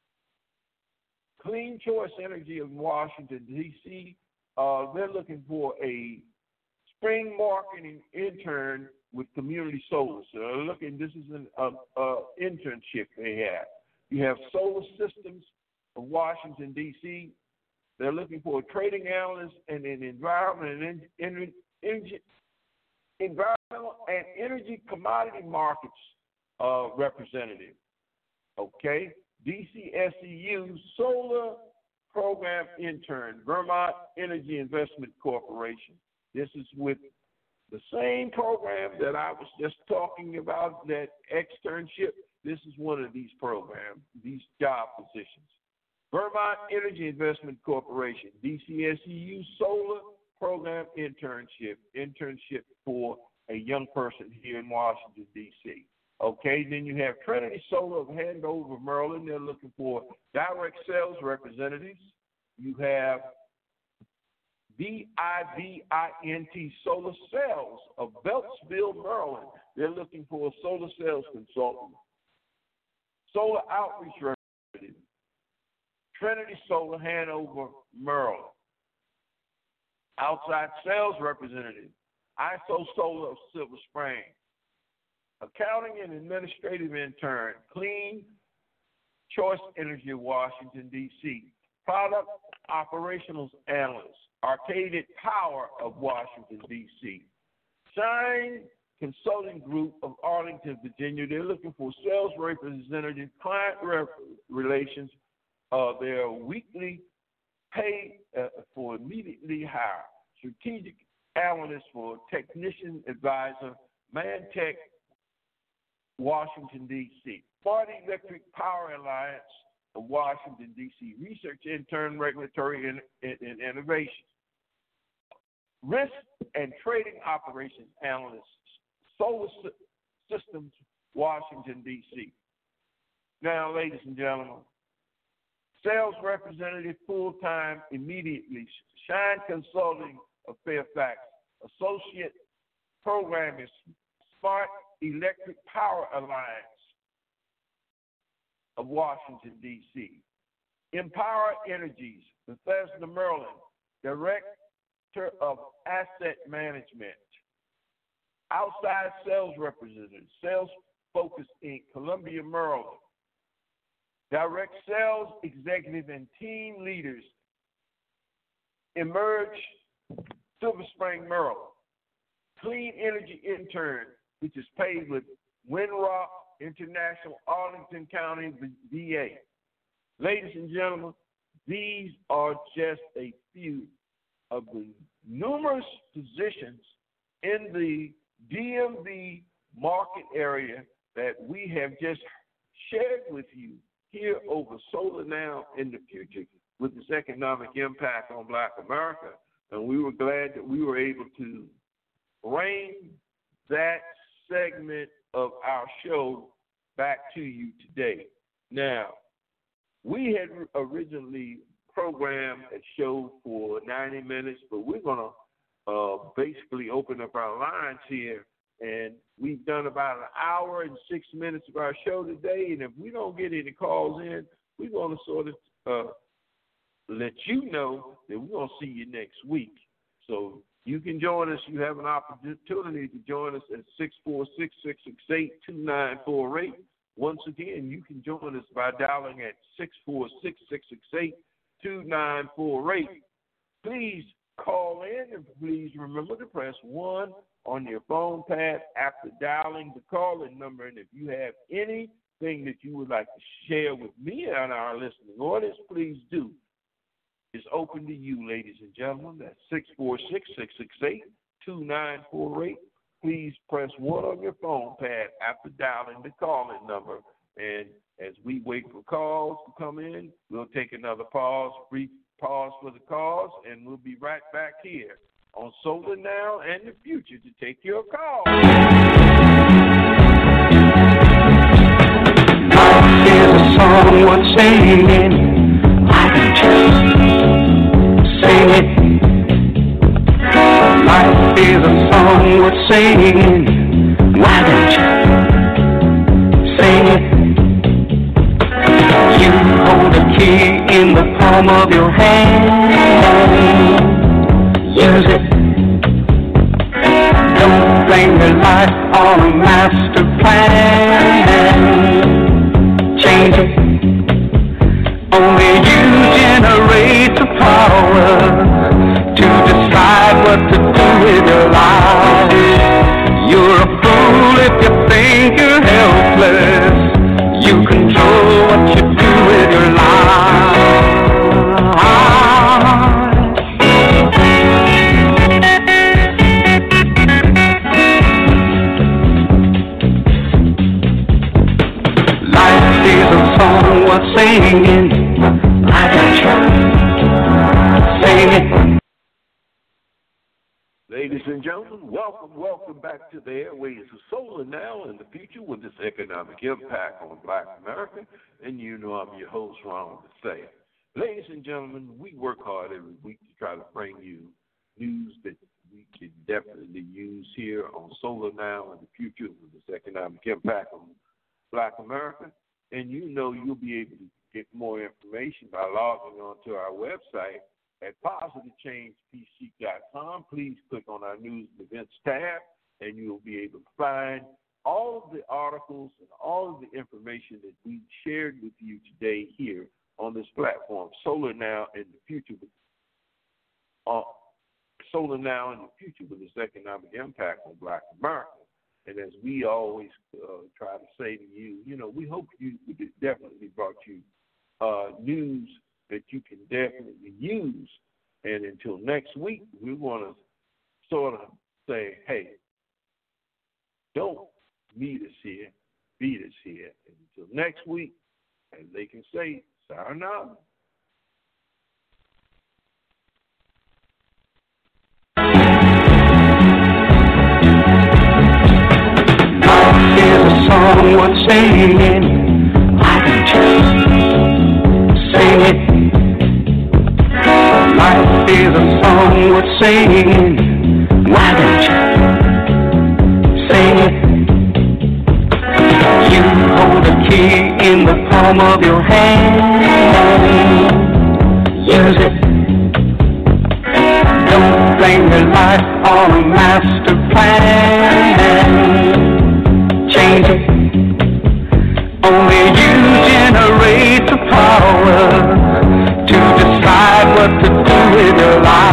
C: Clean Choice Energy of Washington, D C, uh, they're looking for a spring marketing intern with community solar. So they're looking, this is an uh, uh, internship they have. You have Solar Systems of Washington, D C, they're looking for a trading analyst and an environment and energy, energy, environmental and energy commodity markets uh, representative. Okay? D C S E U Solar Program Intern, Vermont Energy Investment Corporation. This is with the same program that I was just talking about, that externship. This is one of these programs, these job positions. Vermont Energy Investment Corporation, D C S E U Solar Program Internship, internship for a young person here in Washington, D C Okay, then you have Trinity Solar of Andover, Maryland. They're looking for direct sales representatives. You have V I V I N T Solar Sales of Beltsville, Maryland. They're looking for a solar sales consultant. Solar Outreach Representative. Trinity Solar, Hanover, Maryland. Outside Sales Representative. I S O Solar of Silver Spring. Accounting and Administrative Intern, Clean Choice Energy of Washington, D C Product Operations Analyst, Arcaded Power of Washington, D C Shine Consulting Group of Arlington, Virginia. They're looking for sales representative, client rep- relations. Uh, their weekly pay uh, for immediately hire. Strategic analyst for technician advisor, Mantech, Washington, D C Sparty Electric Power Alliance of Washington, D C Research intern, regulatory and, and, and innovation. Risk and trading operations analyst, Solar, Systems, Washington, D C Now, ladies and gentlemen, sales representative full-time immediately, Shine Consulting of Fairfax, associate program is Smart Electric Power Alliance of Washington, D C Empower Energies, Bethesda, Maryland, Director of Asset Management. Outside Sales Representative, Sales Focus Incorporated, Columbia, Maryland. Direct Sales Executive and Team Leaders, Emerge, Silver Spring, Maryland. Clean Energy Intern, which is paid with Windrock International, Arlington County, V A Ladies and gentlemen, these are just a few of the numerous positions in the D M V market area that we have just shared with you here over Solar Now in the Future with this economic impact on Black America. And we were glad that we were able to bring that segment of our show back to you today. Now, we had originally programmed a show for ninety minutes, but we're going to uh, basically open up our lines here. And we've done about an hour and six minutes of our show today. And if we don't get any calls in, we're going to sort of uh, let you know that we're going to see you next week. So you can join us. You have an opportunity to join us at six four six, six six eight, two nine four eight. Once again, you can join us by dialing at six four six, six six eight, two nine four eight. Please call in, and please remember to press one on your phone pad after dialing the call-in number. And if you have anything that you would like to share with me and our listening audience, please do. It's open to you, ladies and gentlemen. That's six four six, six six eight, two nine four eight. Please press one on your phone pad after dialing the call-in number. And as we wait for calls to come in, we'll take another pause, brief pause for the calls, and we'll be right back here on Solar Now and the Future to take your call.
B: Here's a song worth singing. Why don't you sing it? Life is a song worth singing. Why don't you sing it? You hold the key in the palm of your hand. Use it. Don't blame your life on a master plan. Change it. Only you generate the power to decide what to do with your life. You're a fool if you think you're helpless. You control what you do with your life. Life is a song worth singing. I got you. Sing it.
C: Ladies and gentlemen, welcome, welcome back to the airways of Solar Now and the Future with this economic impact on Black America. And you know I'm your host, Ronald Bethea. Ladies and gentlemen, we work hard every week to try to bring you news that we can definitely use here on Solar Now and the Future with this economic impact on Black America. And you know you'll be able to get more information by logging on to our website at positive change p c dot com. Please click on our News and Events tab, and you'll be able to find all of the articles and all of the information that we shared with you today here on this platform, Solar Now and the Future. Uh, Solar Now and the Future with this economic impact on Black America. And as we always uh, try to say to you, you know, we hope you we definitely brought you uh, news that you can definitely use. And until next week, we want to sort of say, hey, don't meet us here, beat us here. And until next week, as they can say, sayonara.
B: Life worth singing. Why don't you sing it? Life is a song worth singing. Why don't you sing it? You hold the key in the palm of your hand. Use it. Don't blame your life on a master plan. Change it. Only you generate the power to decide what to do with your life.